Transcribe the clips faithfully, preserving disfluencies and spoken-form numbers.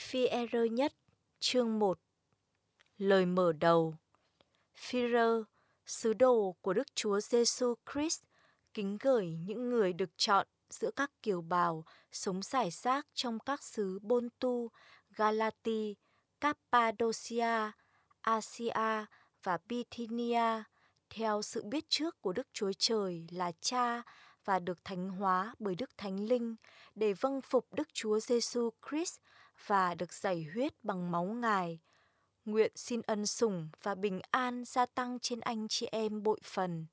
Phi-e-rơ nhất, chương một. Lời mở đầu. Phi-rơ, sứ đồ của Đức Chúa Giêsu Christ, kính gửi những người được chọn giữa các kiều bào sống rải rác trong các xứ Bôn-tu, Ga-la-ti, Cáp-pa-đô-xi-a, A-si-a và Bi-thi-ni-a, theo sự biết trước của Đức Chúa Trời là Cha và được thánh hóa bởi Đức Thánh Linh, để vâng phục Đức Chúa Giêsu Christ và được giẩy huyết bằng máu Ngài. Nguyện xin ân sủng và bình an gia tăng trên anh chị em bội phần.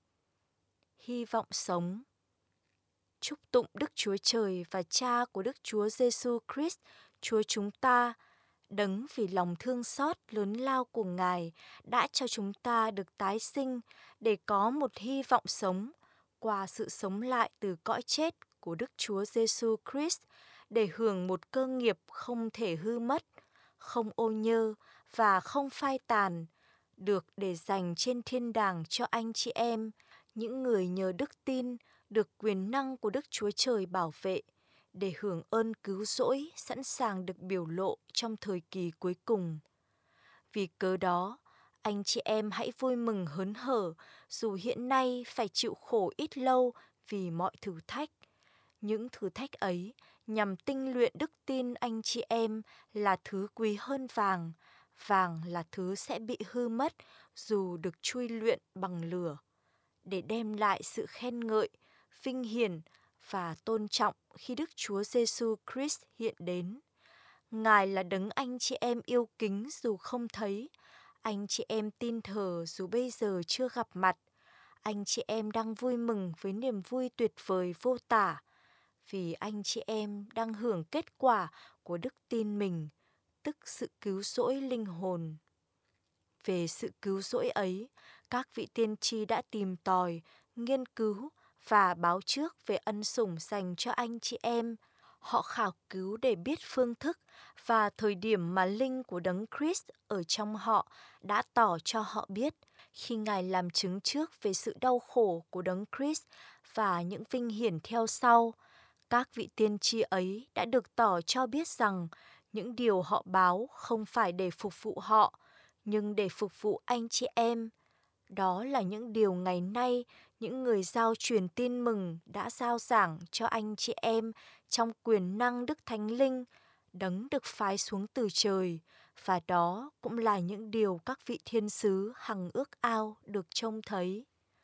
Hy vọng sống. Chúc tụng Đức Chúa Trời và Cha của Đức Chúa Giêsu Christ, Chúa chúng ta, đấng vì lòng thương xót lớn lao của Ngài đã cho chúng ta được tái sinh để có một hy vọng sống qua sự sống lại từ cõi chết của Đức Chúa Giêsu Christ, để hưởng một cơ nghiệp không thể hư mất, không ô nhơ và không phai tàn, được để dành trên thiên đàng cho anh chị em, những người nhờ đức tin được quyền năng của Đức Chúa Trời bảo vệ, để hưởng ơn cứu rỗi sẵn sàng được biểu lộ trong thời kỳ cuối cùng. Vì cớ đó, anh chị em hãy vui mừng hớn hở dù hiện nay phải chịu khổ ít lâu vì mọi thử thách. Những thử thách ấy nhằm tinh luyện đức tin anh chị em là thứ quý hơn vàng. Vàng là thứ sẽ bị hư mất dù được chui luyện bằng lửa, để đem lại sự khen ngợi, vinh hiển và tôn trọng khi Đức Chúa Giêsu Christ hiện đến. Ngài là đấng anh chị em yêu kính dù không thấy, anh chị em tin thờ dù bây giờ chưa gặp mặt. Anh chị em đang vui mừng với niềm vui tuyệt vời vô tả, vì anh chị em đang hưởng kết quả của đức tin mình, tức sự cứu rỗi linh hồn. Về sự cứu rỗi ấy, các vị tiên tri đã tìm tòi, nghiên cứu và báo trước về ân sủng dành cho anh chị em. Họ khảo cứu để biết phương thức và thời điểm mà linh của đấng Christ ở trong họ đã tỏ cho họ biết, khi Ngài làm chứng trước về sự đau khổ của đấng Christ và những vinh hiển theo sau. Các vị tiên tri ấy đã được tỏ cho biết rằng những điều họ báo không phải để phục vụ họ, nhưng để phục vụ anh chị em. Đó là những điều ngày nay những người giao truyền tin mừng đã giao giảng cho anh chị em trong quyền năng Đức Thánh Linh, đấng được phái xuống từ trời, và đó cũng là những điều các vị thiên sứ hằng ước ao được trông thấy.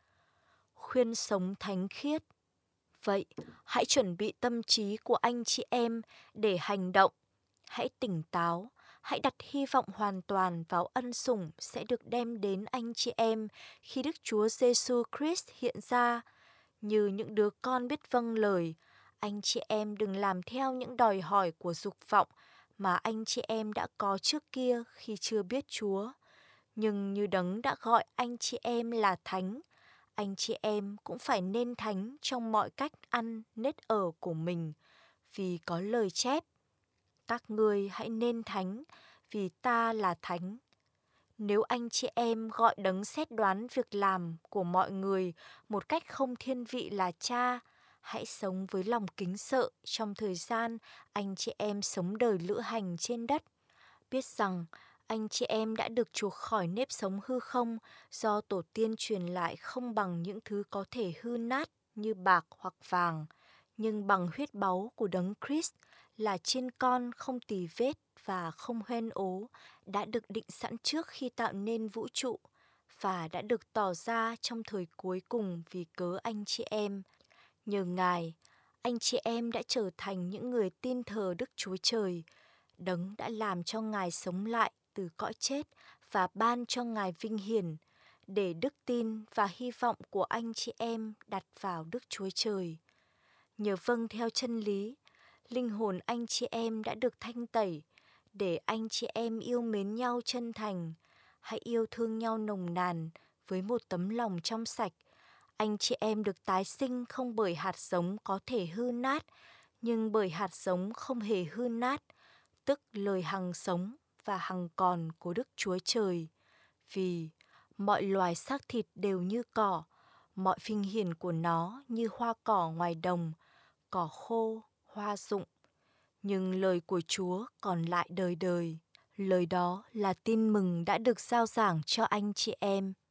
Khuyên sống thánh khiết. Vậy, hãy chuẩn bị tâm trí của anh chị em để hành động. Hãy tỉnh táo, hãy đặt hy vọng hoàn toàn vào ân sủng sẽ được đem đến anh chị em khi Đức Chúa Giêsu Christ hiện ra. Như những đứa con biết vâng lời, anh chị em đừng làm theo những đòi hỏi của dục vọng mà anh chị em đã có trước kia khi chưa biết Chúa. Nhưng như đấng đã gọi anh chị em là thánh, anh chị em cũng phải nên thánh trong mọi cách ăn, nết ở của mình, vì có lời chép: các ngươi hãy nên thánh, vì ta là thánh. Nếu anh chị em gọi đấng xét đoán việc làm của mọi người một cách không thiên vị là Cha, hãy sống với lòng kính sợ trong thời gian anh chị em sống đời lữ hành trên đất. Biết rằng anh chị em đã được chuộc khỏi nếp sống hư không do tổ tiên truyền lại, không bằng những thứ có thể hư nát như bạc hoặc vàng, nhưng bằng huyết báu của đấng Christ, là chiên con không tì vết và không hoen ố, đã được định sẵn trước khi tạo nên vũ trụ, và đã được tỏ ra trong thời cuối cùng vì cớ anh chị em. Nhờ Ngài, anh chị em đã trở thành những người tin thờ Đức Chúa Trời, đấng đã làm cho Ngài sống lại từ cõi chết và ban cho Ngài vinh hiển, để đức tin và hy vọng của anh chị em đặt vào Đức Chúa Trời. Nhờ vâng theo chân lý, linh hồn anh chị em đã được thanh tẩy, để anh chị em yêu mến nhau chân thành. Hãy yêu thương nhau nồng nàn với một tấm lòng trong sạch. Anh chị em được tái sinh không bởi hạt giống có thể hư nát, nhưng bởi hạt giống không hề hư nát, tức lời hằng sống và hằng còn của Đức Chúa Trời. Vì mọi loài xác thịt đều như cỏ, mọi vinh hiển của nó như hoa cỏ ngoài đồng, cỏ khô, hoa rụng. nhưng lời của Chúa còn lại đời đời. Lời đó là tin mừng đã được rao giảng cho anh chị em.